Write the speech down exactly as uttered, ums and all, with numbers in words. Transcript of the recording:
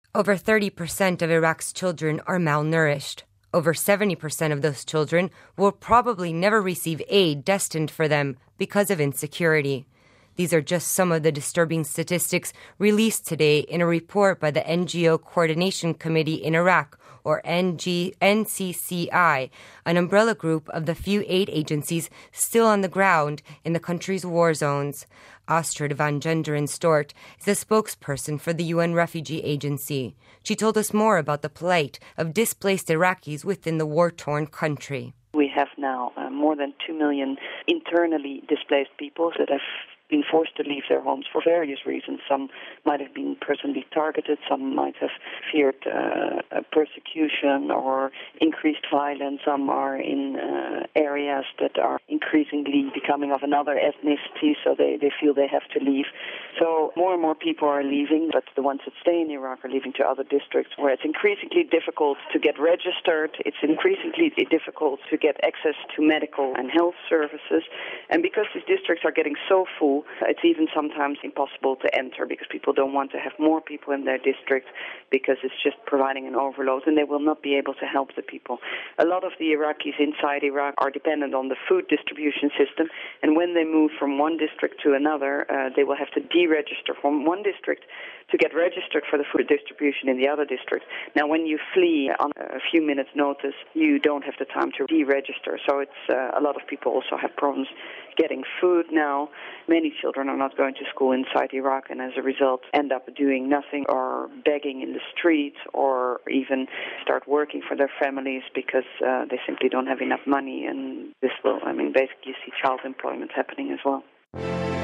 Over thirty percent of Iraq's children are malnourished. Over seventy percent of those children will probably never receive aid destined for them because of insecurity. These are just some of the disturbing statistics released today in a report by the N G O Coordination Committee in Iraq, or N G N C C I, an umbrella group of the few aid agencies still on the ground in the country's war zones. Astrid van Genderen Stort is the spokesperson for the U N Refugee Agency. She told us more about the plight of displaced Iraqis within the war-torn country. We have now uh, more than two million internally displaced people that have been forced to leave their homes for various reasons. Some might have been personally targeted, some might have feared uh, persecution or increased violence, some are in uh, areas that are increasingly becoming of another ethnicity, so they, they feel they have to leave. So more and more people are leaving, but the ones that stay in Iraq are leaving to other districts where it's increasingly difficult to get registered, it's increasingly difficult to get access to medical and health services, and because these districts are getting so full, it's even sometimes impossible to enter because people don't want to have more people in their district because it's just providing an overload and they will not be able to help the people. A lot of the Iraqis inside Iraq are dependent on the food distribution system, and when they move from one district to another, uh, they will have to deregister from one district to get registered for the food distribution in the other district. Now, when you flee on a few minutes' notice, you don't have the time to deregister. So it's uh, a lot of people also have problems getting food now. Many children are not going to school inside Iraq and as a result end up doing nothing or begging in the streets or even start working for their families because uh, they simply don't have enough money. And this will, I mean, basically see child employment happening as well.